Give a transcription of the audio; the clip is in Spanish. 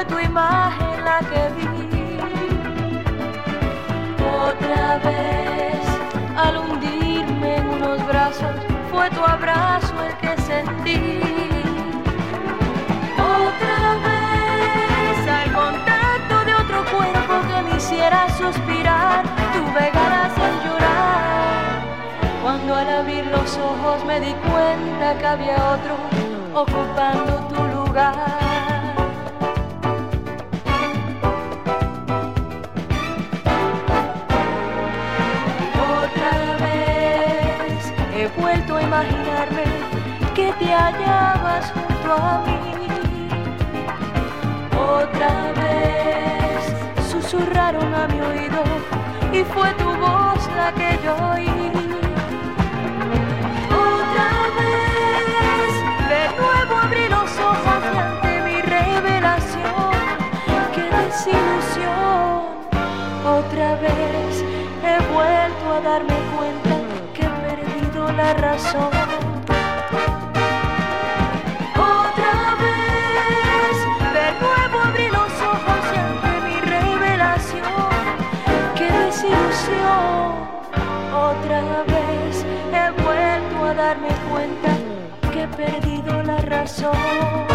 fue tu imagen la que vi. Otra vez, al hundirme en unos brazos, fue tu abrazo el que sentí. Otra vez, al contacto de otro cuerpo que me hiciera suspirar, tuve ganas de llorar. Cuando al abrir los ojos me di cuenta que había otro ocupando tu lugar. He vuelto a imaginarme que te hallabas junto a mí. Otra vez susurraron a mi oído y fue tu voz la que yo oí. Otra vez de nuevo abrí los ojos y ante mi revelación, qué desilusión. Otra vez he vuelto a darme cuenta la razón. Otra vez de nuevo abrí los ojos y ante mi revelación, qué desilusión. Otra vez he vuelto a darme cuenta que he perdido la razón.